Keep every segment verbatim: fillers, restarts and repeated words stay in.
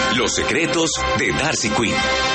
Los secretos de Darcy Quinn.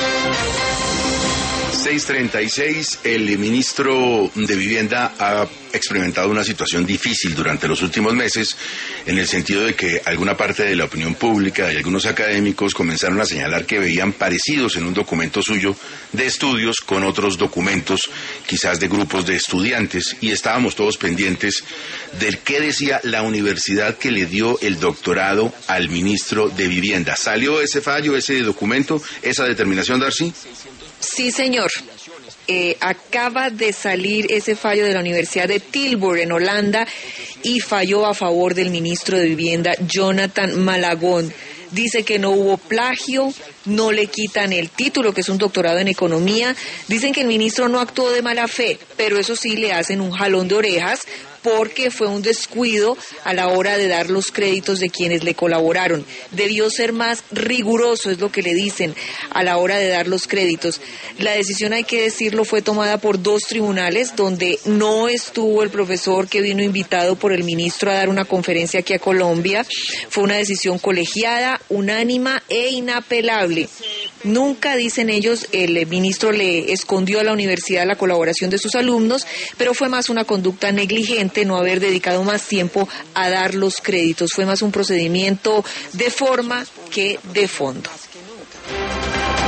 seis treinta y seis, el ministro de Vivienda ha experimentado una situación difícil durante los últimos meses, en el sentido de que alguna parte de la opinión pública y algunos académicos comenzaron a señalar que veían parecidos en un documento suyo de estudios con otros documentos, quizás de grupos de estudiantes, y estábamos todos pendientes del qué decía la universidad que le dio el doctorado al ministro de Vivienda. ¿Salió ese fallo, ese documento, esa determinación, Darcy? Sí, señor. Eh, acaba de salir ese fallo de la Universidad de Tilburg en Holanda y falló a favor del ministro de Vivienda, Jonathan Malagón. Dice que no hubo plagio, no le quitan el título, que es un doctorado en economía. Dicen que el ministro no actuó de mala fe, pero eso sí le hacen un jalón de orejas porque fue un descuido a la hora de dar los créditos de quienes le colaboraron. Debió ser más riguroso, es lo que le dicen, a la hora de dar los créditos. La decisión, hay que decirlo, fue tomada por dos tribunales, donde no estuvo el profesor que vino invitado por el ministro a dar una conferencia aquí a Colombia. Fue una decisión colegiada, unánima e inapelable. Nunca, dicen ellos, el ministro le escondió a la universidad la colaboración de sus alumnos, pero fue más una conducta negligente no haber dedicado más tiempo a dar los créditos. Fue más un procedimiento de forma que de fondo.